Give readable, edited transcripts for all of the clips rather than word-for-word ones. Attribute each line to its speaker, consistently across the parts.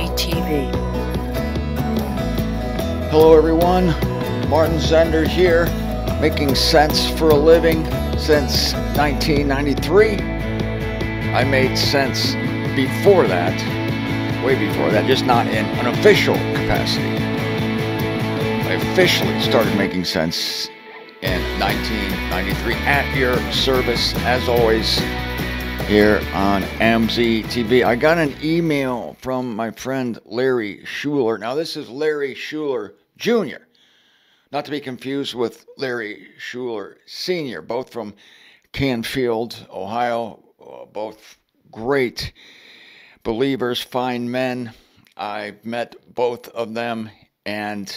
Speaker 1: MZTV.
Speaker 2: Hello everyone, Martin Zender here, making sense for a living since 1993. I made sense before that, way before that, just not in an official capacity. I officially started making sense in 1993 at your service, as always, here on MZTV. I got an email from my friend Larry Schuler. Now, this is Larry Schuler Jr., not to be confused with Larry Schuler Sr., both from Canfield, Ohio, both great believers, fine men. I've met both of them, and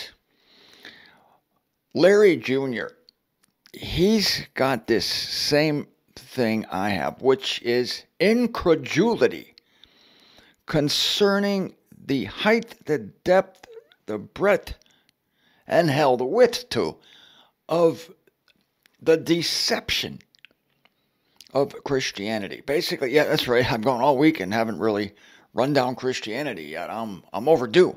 Speaker 2: Larry Jr., he's got this same thing I have, which is incredulity concerning the height, the depth, the breadth, and hell, the width too, of the deception of Christianity. Basically, yeah, that's right. I've gone all week and haven't really run down Christianity yet. I'm overdue.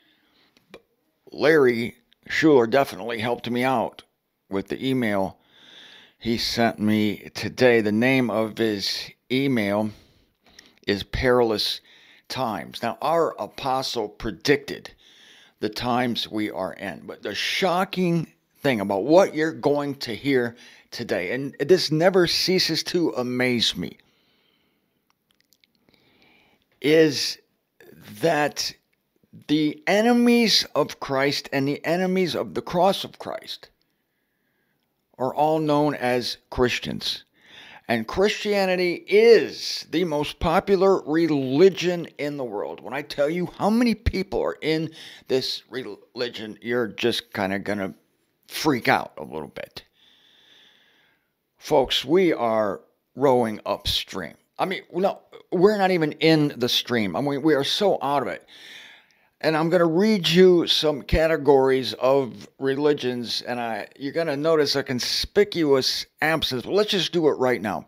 Speaker 2: Larry Schuler definitely helped me out with the email he sent me today. The name of his email is Perilous Times. Now, our apostle predicted the times we are in. But the shocking thing about what you're going to hear today, and this never ceases to amaze me, is that the enemies of Christ and the enemies of the cross of Christ are all known as Christians. And Christianity is the most popular religion in the world. When I tell you how many people are in this religion, you're just kind of going to freak out a little bit. Folks, we are rowing upstream. I mean, no, we're not even in the stream. I mean, we are so out of it. And I'm going to read you some categories of religions, and you're going to notice a conspicuous absence. But let's just do it right now.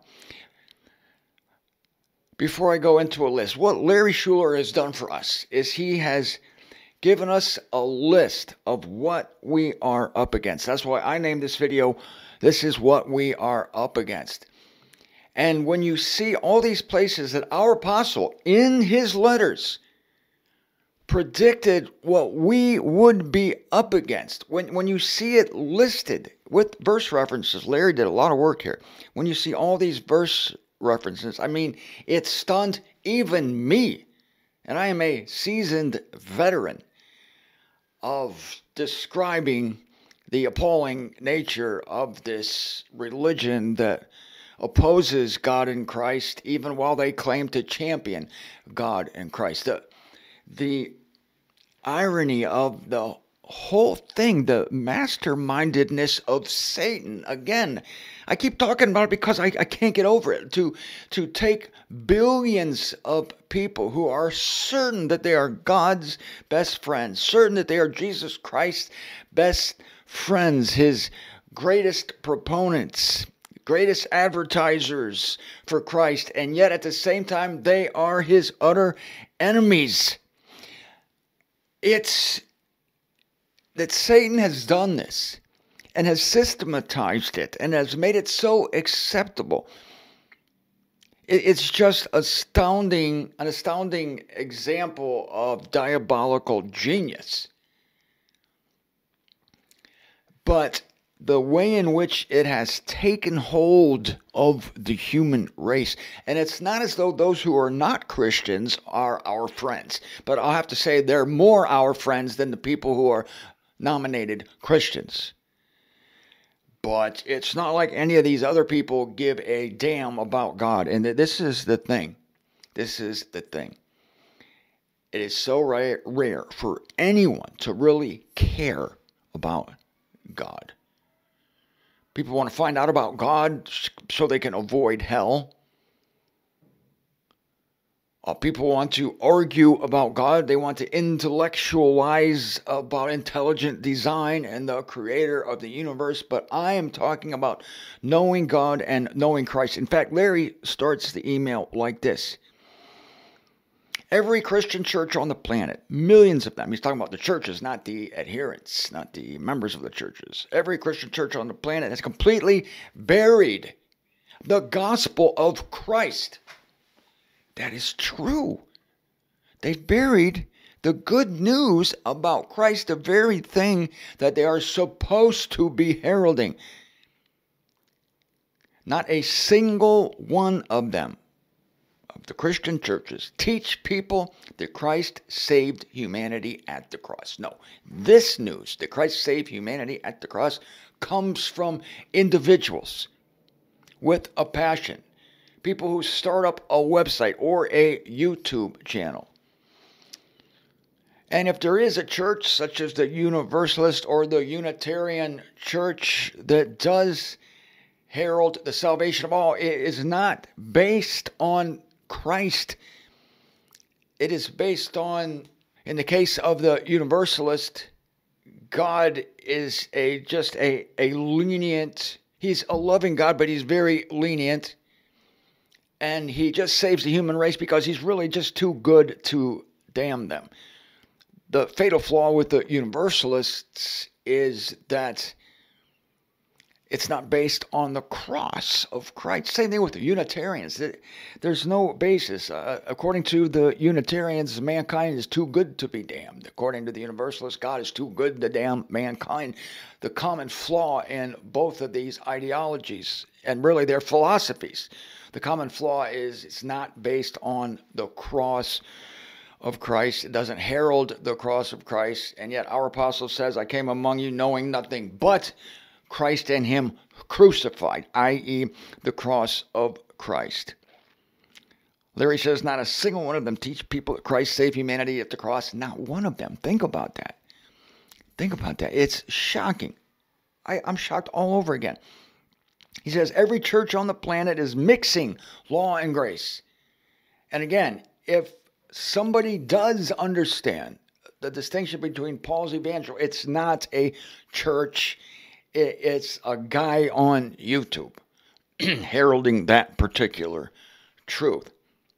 Speaker 2: Before I go into a list, what Larry Schuler has done for us is he has given us a list of what we are up against. That's why I named this video, This is What We Are Up Against. And when you see all these places that our apostle, in his letters, predicted what we would be up against. When you see it listed with verse references, Larry did a lot of work here. When you see all these verse references, I mean, it stunned even me. And I am a seasoned veteran of describing the appalling nature of this religion that opposes God in Christ, even while they claim to champion God in Christ. The irony of the whole thing, the mastermindedness of Satan. Again, I keep talking about it because I can't get over it. To take billions of people who are certain that they are God's best friends, certain that they are Jesus Christ's best friends, his greatest proponents, greatest advertisers for Christ, and yet at the same time they are his utter enemies. It's that Satan has done this and has systematized it and has made it so acceptable. It's just an astounding example of diabolical genius. But the way in which it has taken hold of the human race. And it's not as though those who are not Christians are our friends. But I'll have to say they're more our friends than the people who are nominated Christians. But it's not like any of these other people give a damn about God. And this is the thing. This is the thing. It is so rare for anyone to really care about God. People want to find out about God so they can avoid hell. People want to argue about God. They want to intellectualize about intelligent design and the creator of the universe. But I am talking about knowing God and knowing Christ. In fact, Larry starts the email like this. Every Christian church on the planet, millions of them, he's talking about the churches, not the adherents, not the members of the churches. Every Christian church on the planet has completely buried the gospel of Christ. That is true. They've buried the good news about Christ, the very thing that they are supposed to be heralding. Not a single one of them, of the Christian churches, teach people that Christ saved humanity at the cross. No, this news, that Christ saved humanity at the cross, comes from individuals with a passion. People who start up a website or a YouTube channel. And if there is a church such as the Universalist or the Unitarian Church that does herald the salvation of all, it is not based on Christ. It is based on, in the case of the Universalist, God is just a lenient, he's a loving God, but he's very lenient. And he just saves the human race because he's really just too good to damn them. The fatal flaw with the Universalists is that it's not based on the cross of Christ. Same thing with the Unitarians. There's no basis. According to the Unitarians, mankind is too good to be damned. According to the Universalists, God is too good to damn mankind. The common flaw in both of these ideologies, and really their philosophies, the common flaw is it's not based on the cross of Christ. It doesn't herald the cross of Christ. And yet our apostle says, I came among you knowing nothing but Christ and him crucified, i.e. the cross of Christ. Larry says, not a single one of them teach people that Christ saved humanity at the cross. Not one of them. Think about that. Think about that. It's shocking. I'm shocked all over again. He says, every church on the planet is mixing law and grace. And again, if somebody does understand the distinction between Paul's evangel, it's not a church, it's a guy on YouTube heralding that particular truth.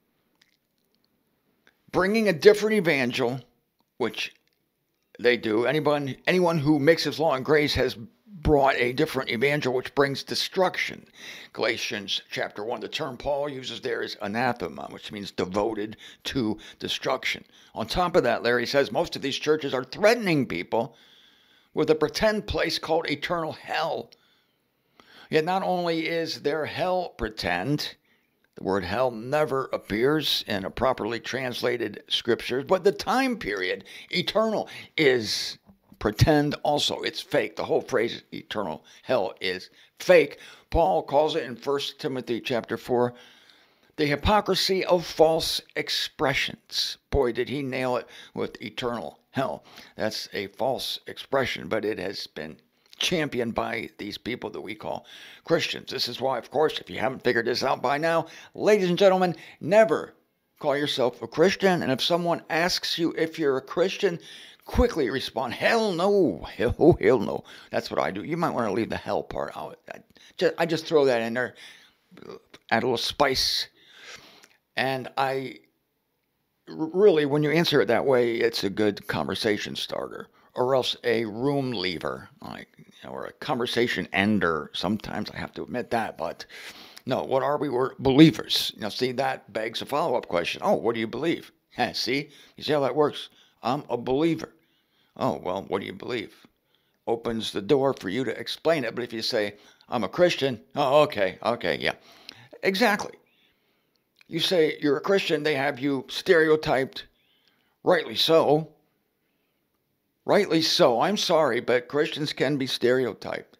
Speaker 2: Bringing a different evangel, which they do. Anyone who mixes law and grace has brought a different evangel which brings destruction. Galatians chapter 1, the term Paul uses there is anathema, which means devoted to destruction. On top of that, Larry says most of these churches are threatening people with a pretend place called eternal hell. Yet not only is their hell pretend, the word hell never appears in a properly translated scriptures, but the time period, eternal, is pretend also. It's fake. The whole phrase eternal hell is fake. Paul calls it in 1 Timothy chapter 4, the hypocrisy of false expressions. Boy, did he nail it with eternal hell. That's a false expression, but it has been championed by these people that we call Christians. This is why, of course, if you haven't figured this out by now, ladies and gentlemen, never call yourself a Christian. And if someone asks you if you're a Christian, quickly respond, hell no, hell no. That's what I do. You might want to leave the hell part out. I just throw that in there, add a little spice. And really, when you answer it that way, it's a good conversation starter, or else a room leaver, or a conversation ender. Sometimes I have to admit that, but no, what are we? We're believers. See, that begs a follow-up question. Oh, what do you believe? See? You see how that works? I'm a believer. Oh, well, what do you believe? Opens the door for you to explain it, but if you say, I'm a Christian, oh, okay, yeah. Exactly. You say you're a Christian, they have you stereotyped, rightly so. Rightly so. I'm sorry, but Christians can be stereotyped.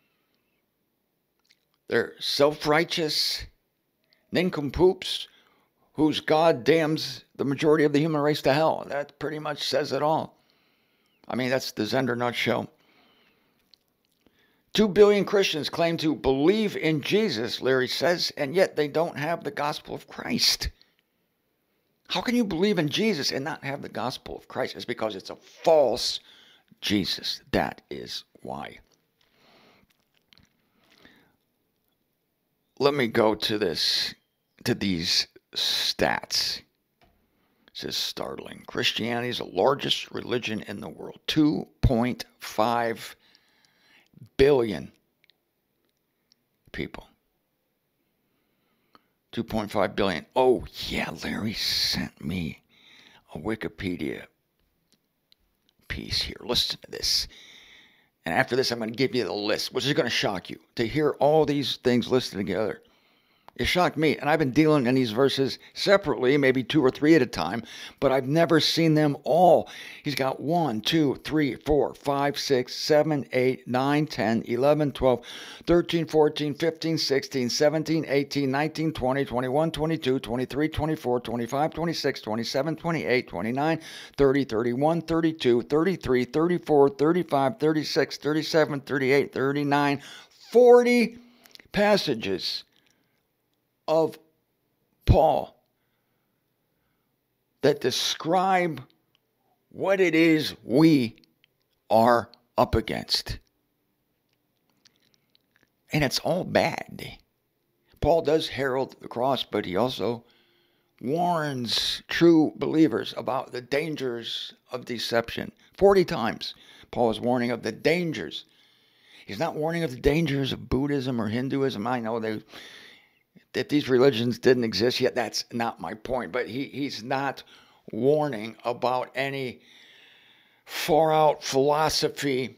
Speaker 2: They're self-righteous nincompoops whose God damns the majority of the human race to hell. That pretty much says it all. I mean, that's the Zender nutshell. 2 billion Christians claim to believe in Jesus, Larry says, and yet they don't have the gospel of Christ. How can you believe in Jesus and not have the gospel of Christ? It's because it's a false Jesus. That is why. Let me go to these stats. This is startling. Christianity is the largest religion in the world. 2.5 billion people. 2.5 billion. Oh, yeah, Larry sent me a Wikipedia piece here. Listen to this. And after this, I'm going to give you the list, which is going to shock you to hear all these things listed together. It shocked me, and I've been dealing in these verses separately, maybe 2 or 3 at a time, but I've never seen them all. He's got 1, 2, 3, 4, 5, 6, 7, 8, 9, 10, 11, 12, 13, 14, 15, 16, 17, 18, 19, 20, 21, 22, 23, 24, 25, 26, 27, 28, 29, 30, 31, 32, 33, 34, 35, 36, 37, 38, 39, 40 passages of Paul that describe what it is we are up against. And it's all bad. Paul does herald the cross, but he also warns true believers about the dangers of deception. 40 times Paul is warning of the dangers. He's not warning of the dangers of Buddhism or Hinduism. I know that these religions didn't exist yet. That's not my point. But he's not warning about any far out philosophy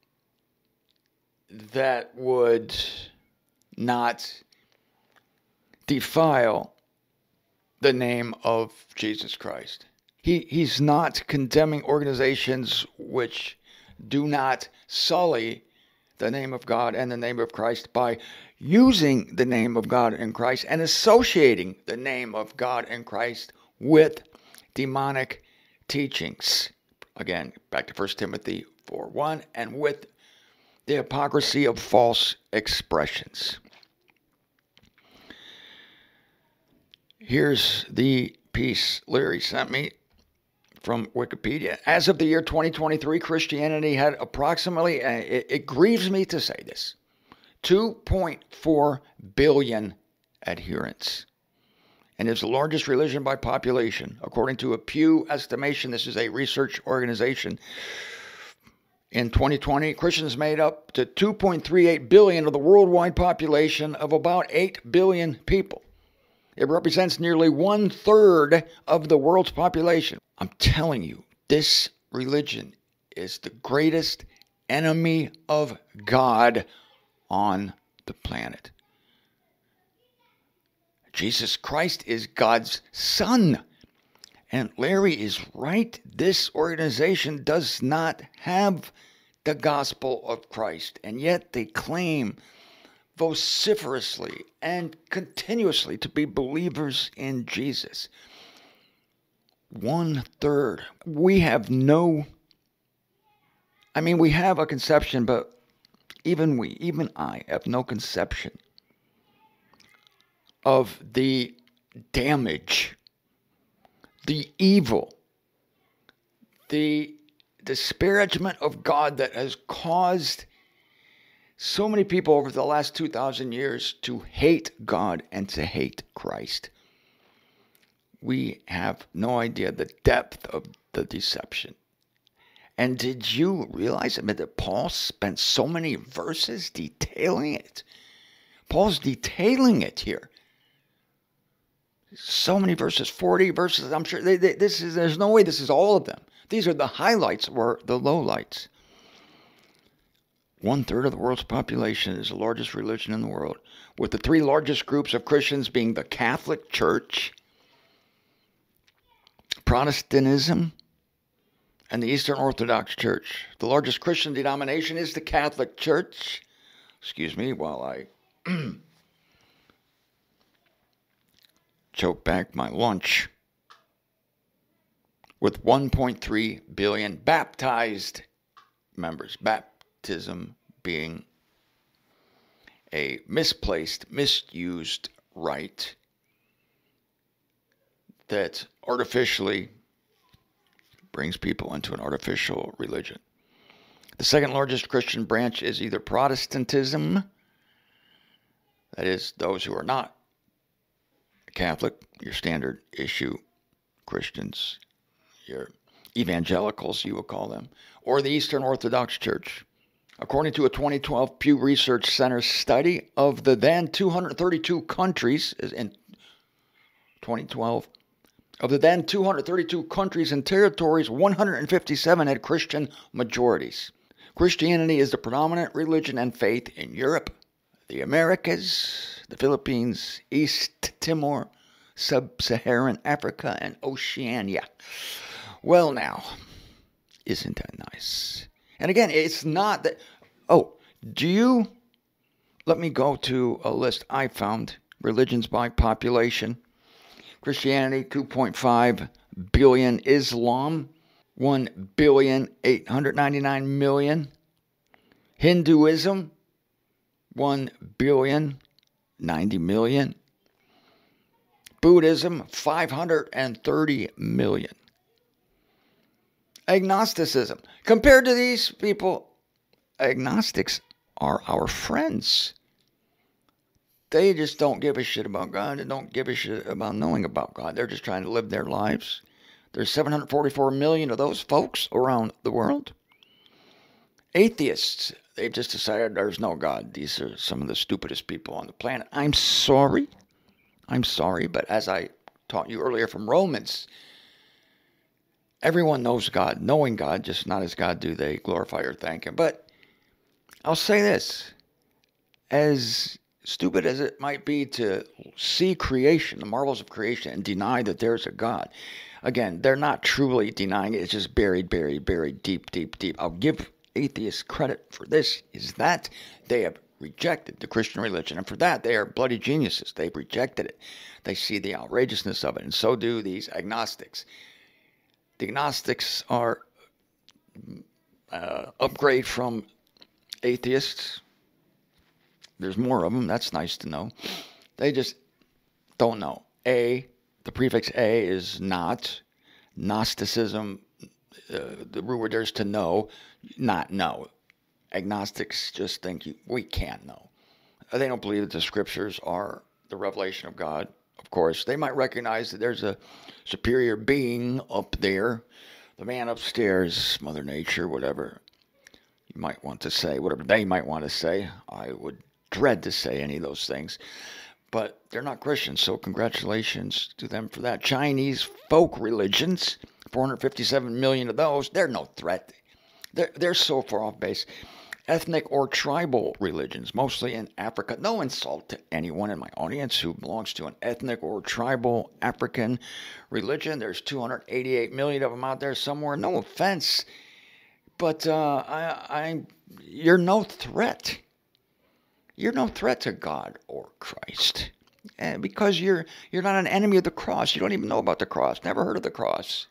Speaker 2: that would not defile the name of Jesus Christ. He's not condemning organizations which do not sully the name of God and the name of Christ by using the name of God and Christ and associating the name of God and Christ with demonic teachings. Again, back to 1 Timothy 4:1, and with the hypocrisy of false expressions. Here's the piece Larry sent me from Wikipedia. As of the year 2023, Christianity had approximately, it grieves me to say this, 2.4 billion adherents, and is the largest religion by population. According to a Pew estimation, this is a research organization, in 2020, Christians made up to 2.38 billion of the worldwide population of about 8 billion people. It represents nearly 1/3 of the world's population. I'm telling you, this religion is the greatest enemy of God on the planet. Jesus Christ is God's Son. And Larry is right. This organization does not have the gospel of Christ. And yet they claim vociferously and continuously to be believers in Jesus. 1/3. We have we have a conception, but even I have no conception of the damage, the evil, the disparagement of God that has caused so many people over the last 2,000 years to hate God and to hate Christ. We have no idea the depth of the deception. And did you realize that Paul spent so many verses detailing it? Paul's detailing it here. So many verses, 40 verses. I'm sure there's no way this is all of them. These are the highlights or the lowlights. 1/3 of the world's population is the largest religion in the world, with the 3 largest groups of Christians being the Catholic Church, Protestantism, and the Eastern Orthodox Church. The largest Christian denomination is the Catholic Church. Excuse me while I choke back my lunch. With 1.3 billion baptized members. Baptism being a misplaced, misused rite that artificially brings people into an artificial religion. The second largest Christian branch is either Protestantism, that is, those who are not Catholic, your standard issue Christians, your evangelicals, you would call them, or the Eastern Orthodox Church. According to a 2012 Pew Research Center study of the then 232 countries in 2012, of the then 232 countries and territories, 157 had Christian majorities. Christianity is the predominant religion and faith in Europe, the Americas, the Philippines, East Timor, Sub-Saharan Africa, and Oceania. Well, now, isn't that nice? And again, it's not that... Let me go to a list I found. Religions by population. Christianity, 2.5 billion. Islam, 1,899,000,000. Hinduism, 1,090,000,000. Buddhism, 530 million. Agnosticism. Compared to these people, agnostics are our friends. They just don't give a shit about God. They don't give a shit about knowing about God. They're just trying to live their lives. There's 744 million of those folks around the world. Atheists, they've just decided there's no God. These are some of the stupidest people on the planet. I'm sorry, but as I taught you earlier from Romans, everyone knows God, knowing God, just not as God do they glorify or thank Him. But I'll say this, as stupid as it might be to see creation, the marvels of creation, and deny that there's a God, again, they're not truly denying it. It's just buried deep. I'll give atheists credit for this, is that they have rejected the Christian religion, and for that they are bloody geniuses. They've rejected it. They see the outrageousness of it, and so do these agnostics. The agnostics are upgrade from atheists. There's more of them. That's nice to know. They just don't know. The prefix A is not. Gnosticism, the root word there is to know, not know. Agnostics just think we can't know. They don't believe that the scriptures are the revelation of God. Of course, they might recognize that there's a superior being up there, the man upstairs, Mother Nature, whatever you might want to say, whatever they might want to say. I would dread to say any of those things, but they're not Christians, so congratulations to them for that. Chinese folk religions, 457 million of those, they're no threat. They're so far off base. Ethnic or tribal religions, mostly in Africa. No insult to anyone in my audience who belongs to an ethnic or tribal African religion. There's 288 million of them out there somewhere. No offense, but you're no threat. You're no threat to God or Christ, because you're not an enemy of the cross. You don't even know about the cross. Never heard of the cross.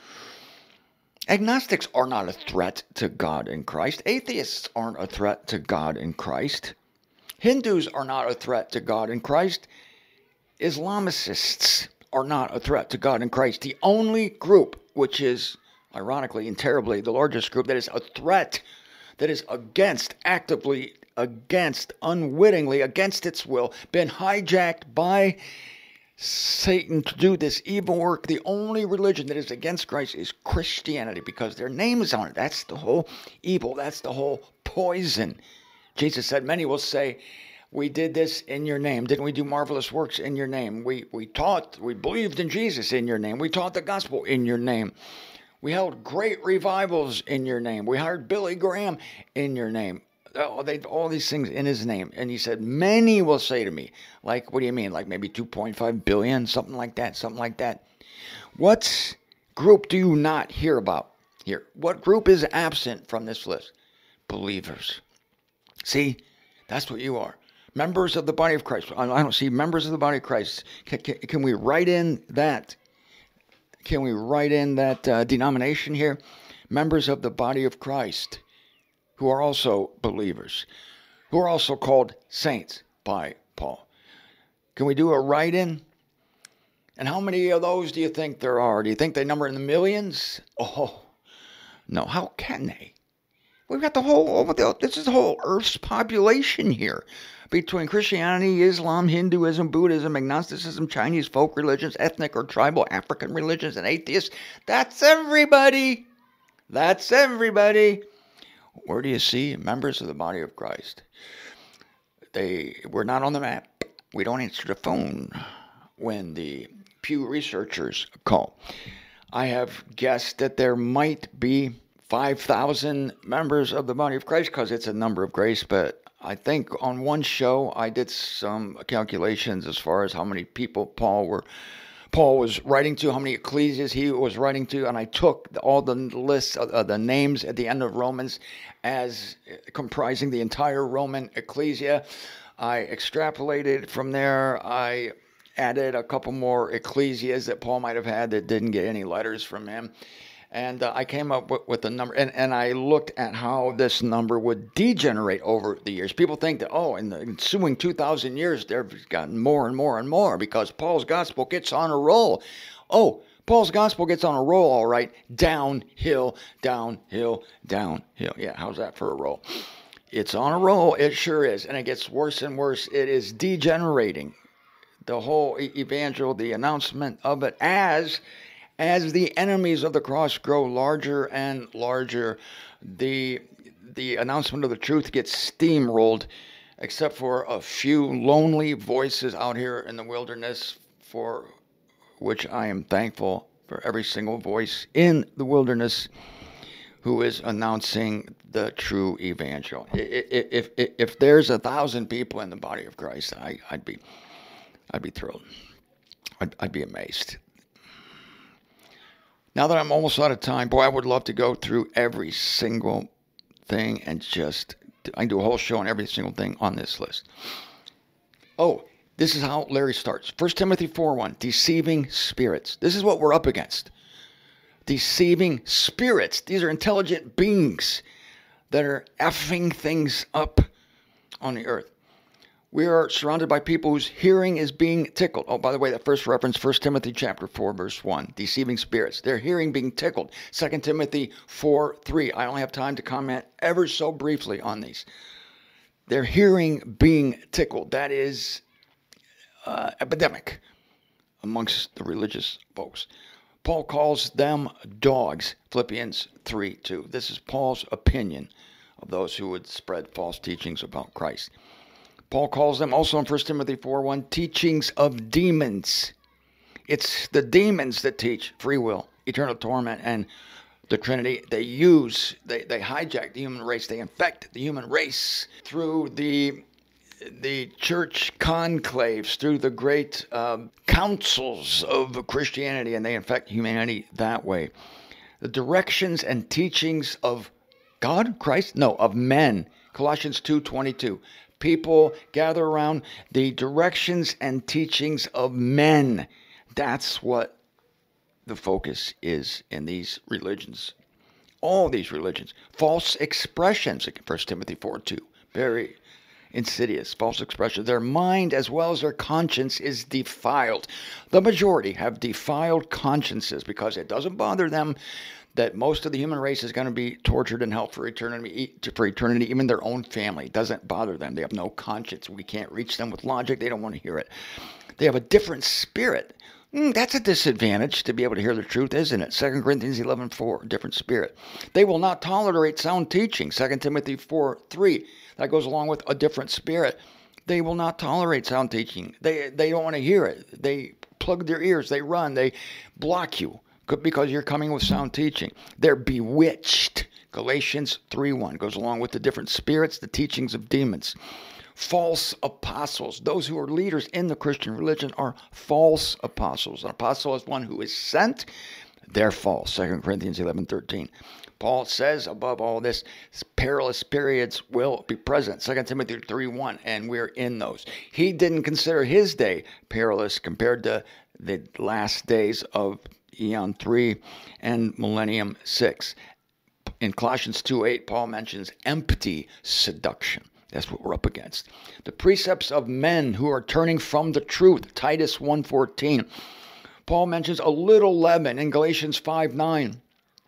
Speaker 2: Agnostics are not a threat to God and Christ. Atheists aren't a threat to God and Christ. Hindus are not a threat to God and Christ. Islamicists are not a threat to God and Christ. The only group, which is, ironically and terribly, the largest group that is a threat, that is actively against, unwittingly, against its will, been hijacked by Satan to do this evil work. The only religion that is against Christ is Christianity, because their name is on it. That's the whole evil. That's the whole poison. Jesus said, many will say, we did this in your name. Didn't we do marvelous works in your name? We believed in Jesus in your name. We taught the gospel in your name. We held great revivals in your name. We hired Billy Graham in your name. All these things in his name. And he said, many will say to me, like, what do you mean? Like maybe 2.5 billion, something like that. What group do you not hear about here? What group is absent from this list? Believers. See, that's what you are. Members of the body of Christ. I don't see members of the body of Christ. Can we write in that? Can we write in that denomination here? Members of the body of Christ, who are also believers, who are also called saints by Paul. Can we do a write-in? And how many of those do you think there are? Do you think they number in the millions? Oh, no. How can they? We've got this is the whole Earth's population here. Between Christianity, Islam, Hinduism, Buddhism, agnosticism, Chinese folk religions, ethnic or tribal African religions, and atheists. That's everybody. That's everybody. Where do you see members of the body of Christ? We're not on the map. We don't answer the phone when the Pew researchers call. I have guessed that there might be 5,000 members of the body of Christ because it's a number of grace, but I think on one show I did some calculations as far as how many people Paul was writing to, how many ecclesias he was writing to, and I took all the lists of the names at the end of Romans as comprising the entire Roman ecclesia. I extrapolated from there. I added a couple more ecclesias that Paul might have had that didn't get any letters from him. And I came up with a number, and I looked at how this number would degenerate over the years. People think that, in the ensuing 2,000 years, they've gotten more and more and more because Paul's gospel gets on a roll. Oh, Paul's gospel gets on a roll, all right. Downhill, downhill, downhill. Yeah, how's that for a roll? It's on a roll. It sure is. And it gets worse and worse. It is degenerating. The whole evangel, the announcement of it as the enemies of the cross grow larger and larger, the announcement of the truth gets steamrolled, except for a few lonely voices out here in the wilderness, for which I am thankful for every single voice in the wilderness who is announcing the true evangel. If there's 1,000 people in the body of Christ, I'd be thrilled. I'd be amazed. Now that I'm almost out of time, boy, I would love to go through every single thing and I can do a whole show on every single thing on this list. Oh, this is how Larry starts. 1 Timothy 4:1, deceiving spirits. This is what we're up against. Deceiving spirits. These are intelligent beings that are effing things up on the earth. We are surrounded by people whose hearing is being tickled. Oh, by the way, that first reference, 1 Timothy chapter 4, verse 1, deceiving spirits. Their hearing being tickled. 2 Timothy 4:3. I only have time to comment ever so briefly on these. Their hearing being tickled. That is epidemic amongst the religious folks. Paul calls them dogs. Philippians 3:2. This is Paul's opinion of those who would spread false teachings about Christ. Paul calls them also in 1 Timothy 4:1 teachings of demons. It's the demons that teach free will, eternal torment, and the Trinity. They hijack the human race. They infect the human race through the church conclaves, through the great councils of Christianity, and they infect humanity that way. The directions and teachings of God, Christ? No, of men. Colossians 2:22. People gather around the directions and teachings of men. That's what the focus is in these religions. All these religions. False expressions, 1 Timothy 4:2. Very insidious false expressions. Their mind as well as their conscience is defiled. The majority have defiled consciences because it doesn't bother them that most of the human race is going to be tortured in hell for eternity. Even their own family doesn't bother them. They have no conscience. We can't reach them with logic. They don't want to hear it. They have a different spirit. That's a disadvantage to be able to hear the truth, isn't it? 2 Corinthians 11:4, different spirit. They will not tolerate sound teaching. 2 Timothy 4:3, that goes along with a different spirit. They will not tolerate sound teaching. They don't want to hear it. They plug their ears. They run. They block you because you're coming with sound teaching. They're bewitched. Galatians 3:1 goes along with the different spirits, the teachings of demons. False apostles. Those who are leaders in the Christian religion are false apostles. An apostle is one who is sent. They're false. 2 Corinthians 11:13. Paul says, above all this, perilous periods will be present. 2 Timothy 3:1, and we're in those. He didn't consider his day perilous compared to the last days of Eon 3 and Millennium 6. In Colossians 2:8, Paul mentions empty seduction. That's what we're up against. The precepts of men who are turning from the truth. Titus 1:14. Paul mentions a little leaven in Galatians 5:9.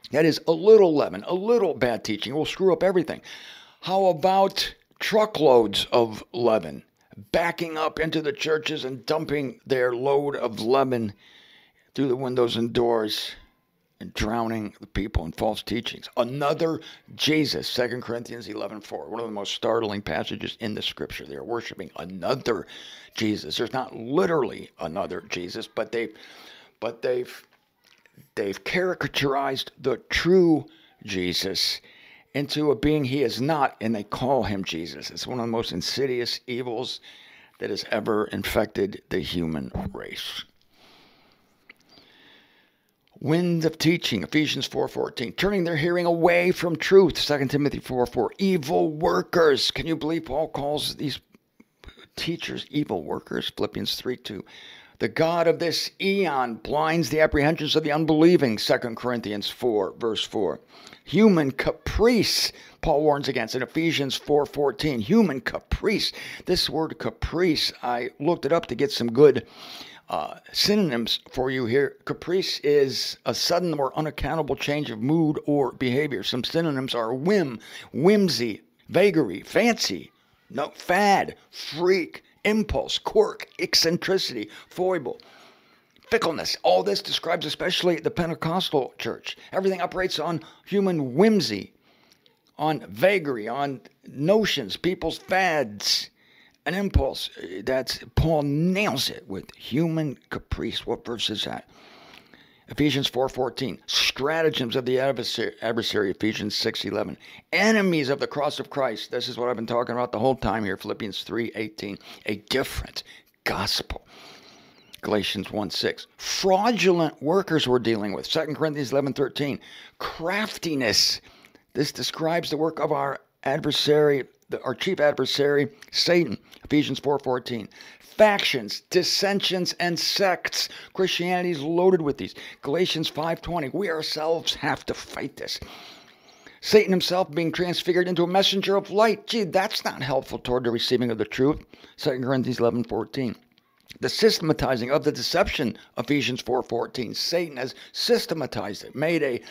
Speaker 2: That is a little leaven, a little bad teaching will screw up everything. How about truckloads of leaven backing up into the churches and dumping their load of leaven through the windows and doors and drowning the people in false teachings? Another Jesus, 2 Corinthians 11:4, one of the most startling passages in the scripture. They're worshiping another Jesus. There's not literally another Jesus, but they've caricaturized the true Jesus into a being he is not, and they call him Jesus. It's one of the most insidious evils that has ever infected the human race. Wind of teaching, Ephesians 4:14, turning their hearing away from truth, 2 Timothy 4:4, evil workers. Can you believe Paul calls these teachers evil workers? Philippians 3:2. The God of this eon blinds the apprehensions of the unbelieving, 2 Corinthians 4, verse 4. Human caprice, Paul warns against in Ephesians 4:14. Human caprice. This word caprice, I looked it up to get some good synonyms for you here. Caprice is a sudden or unaccountable change of mood or behavior. Some synonyms are whim, whimsy, vagary, fancy, fad, freak, impulse, quirk, eccentricity, foible, fickleness. All this describes especially the Pentecostal church. Everything operates on human whimsy, on vagary, on notions, people's fads, an impulse. Paul nails it with human caprice. What verse is that? Ephesians 4:14. Stratagems of the adversary, Ephesians 6:11. Enemies of the cross of Christ. This is what I've been talking about the whole time here, Philippians 3:18. A different gospel. Galatians 1:6. Fraudulent workers we're dealing with, 2 Corinthians 11:13. Craftiness. This describes the work of our adversary, our chief adversary, Satan, Ephesians 4:14. Factions, dissensions, and sects. Christianity is loaded with these. Galatians 5:20. We ourselves have to fight this. Satan himself being transfigured into a messenger of light. Gee, that's not helpful toward the receiving of the truth. 2 Corinthians 11:14. The systematizing of the deception, Ephesians 4:14. Satan has systematized it, made a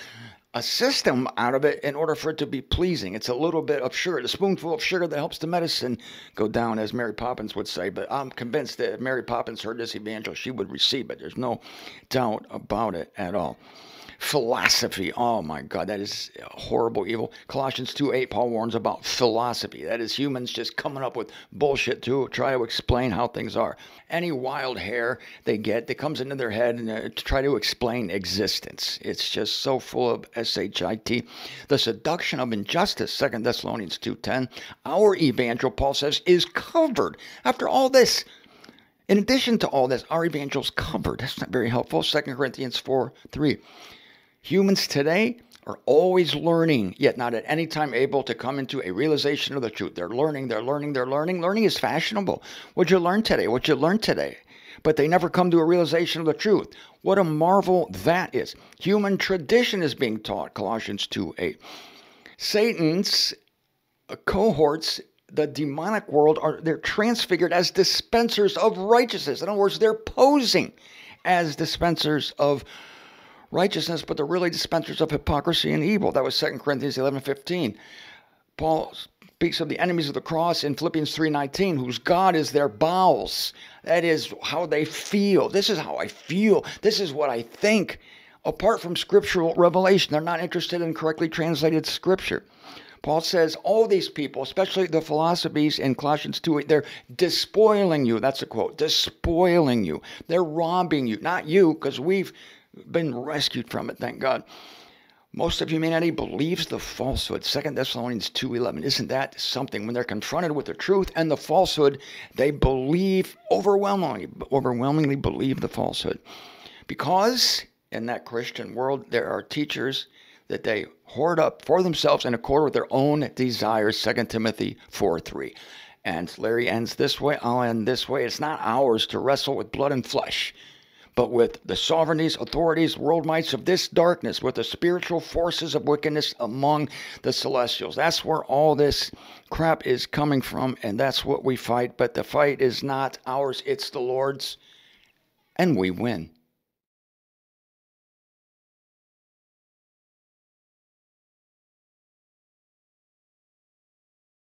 Speaker 2: system out of it in order for it to be pleasing. It's a little bit of sugar, a spoonful of sugar that helps the medicine go down, as Mary Poppins would say. But I'm convinced that if Mary Poppins heard this evangel, she would receive it. There's no doubt about it at all. Philosophy. Oh my God, that is a horrible evil. Colossians 2:8, Paul warns about philosophy. That is humans just coming up with bullshit to try to explain how things are. Any wild hair they get that comes into their head and to try to explain existence. It's just so full of shit. The seduction of injustice, 2 Thessalonians 2:10. Our evangel, Paul says, is covered. After all this, in addition to all this, our evangel's covered. That's not very helpful. 2 Corinthians 4:3. Humans today are always learning, yet not at any time able to come into a realization of the truth. They're learning. Learning is fashionable. What'd you learn today? But they never come to a realization of the truth. What a marvel that is. Human tradition is being taught, Colossians 2:8. Satan's cohorts, the demonic world, they're transfigured as dispensers of righteousness. In other words, they're posing as dispensers of righteousness, but they're really dispensers of hypocrisy and evil. That was 2 Corinthians 11:15. Paul speaks of the enemies of the cross in Philippians 3:19, whose God is their bowels. That is how they feel. This is how I feel. This is what I think. Apart from scriptural revelation, they're not interested in correctly translated scripture. Paul says all these people, especially the philosophies in Colossians 2:8, they're despoiling you. That's a quote. Despoiling you. They're robbing you. Not you, because we've been rescued from it, thank God. Most of humanity believes the falsehood. 2 Thessalonians 2:11. Isn't that something? When they're confronted with the truth and the falsehood, they believe overwhelmingly believe the falsehood. Because in that Christian world, there are teachers that they hoard up for themselves in accord with their own desires, 2 Timothy 4:3. And Larry ends this way, I'll end this way. It's not ours to wrestle with blood and flesh, but with the sovereignties, authorities, world mights of this darkness, with the spiritual forces of wickedness among the celestials. That's where all this crap is coming from, and that's what we fight. But the fight is not ours, it's the Lord's, and we win.